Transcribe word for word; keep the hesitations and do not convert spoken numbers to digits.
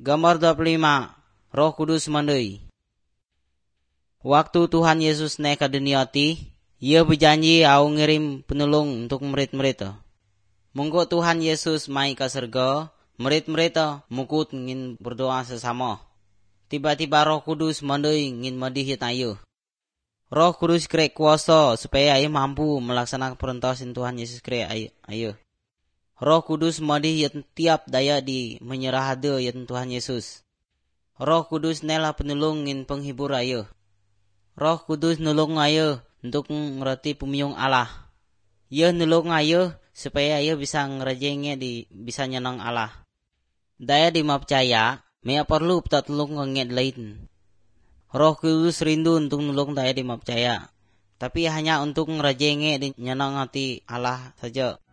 Gambar dua puluh lima. Roh Kudus mandai. Waktu Tuhan Yesus naik ke dunia ti, Ia berjanji au ngirim penolong untuk murid-murid. Monggo Tuhan Yesus mai ke surga, murid-murid mukut ngin berdoa sesama. Tiba-tiba Roh Kudus mandai ngin madihi ayo. Roh Kudus kira kuasa supaya ayo mampu melaksanakan perintah Tuhan Yesus kira ayo. Roh Kudus madihi tiap daya di menyerah hada Tuhan Yesus. Roh Kudus nela penolong ngin penghibur ayo. Roh Kudus nolong ayo untuk ngerti pemiyong Allah. Ia nolong ayo supaya ayo bisa ngerajengnya di bisa nyenang Allah. Daya di percaya, mea perlu petolong ngenget lain. Roh Kudus rindu untuk nolong daya di percaya, tapi hanya untuk ngerajengnya di nyenang hati Allah saja.